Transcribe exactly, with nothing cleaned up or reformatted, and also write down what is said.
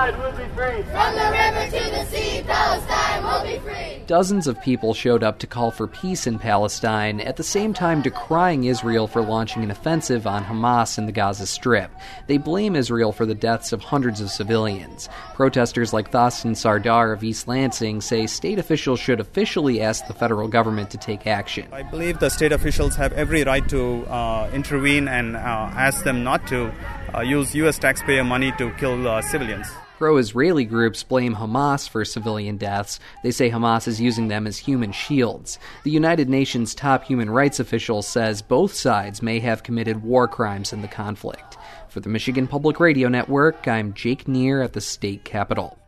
Palestine will be free. From the river to the sea, Palestine will be free. Dozens of people showed up to call for peace in Palestine, at the same time decrying Israel for launching an offensive on Hamas in the Gaza Strip. They blame Israel for the deaths of hundreds of civilians. Protesters like Thassan Sardar of East Lansing say state officials should officially ask the federal government to take action. I believe the state officials have every right to uh, intervene and uh, ask them not to uh, use U S taxpayer money to kill uh, civilians. Pro-Israeli groups blame Hamas for civilian deaths. They say Hamas is using them as human shields. The United Nations top human rights official says both sides may have committed war crimes in the conflict. For the Michigan Public Radio Network, I'm Jake Neer at the state capitol.